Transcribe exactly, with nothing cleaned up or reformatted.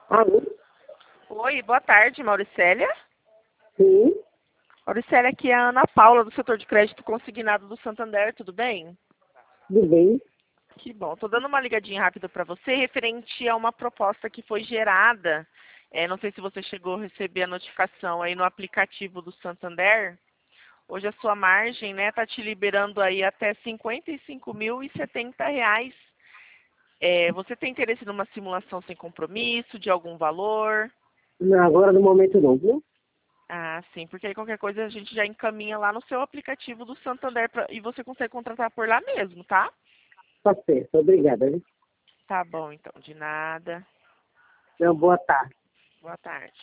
Alô? Oi, boa tarde, Mauricélia. Sim, Mauricélia, aqui é a Ana Paula, do setor de crédito consignado do Santander, tudo bem? tudo bem. Que bom. Estou dando uma ligadinha rápida para você, referente a uma proposta que foi gerada. É, não sei se você chegou a receber a notificação aí no aplicativo do Santander. Hoje a sua margem, né, tá te liberando aí até cinquenta e cinco mil e setenta reais. É, você tem interesse numa simulação sem compromisso, de algum valor? Não, agora no momento não, viu? Ah, sim, porque aí qualquer coisa a gente já encaminha lá no seu aplicativo do Santander pra, e você consegue contratar por lá mesmo, tá? Tá certo, obrigada, viu? Tá bom, então, de nada. Então, boa tarde. Boa tarde.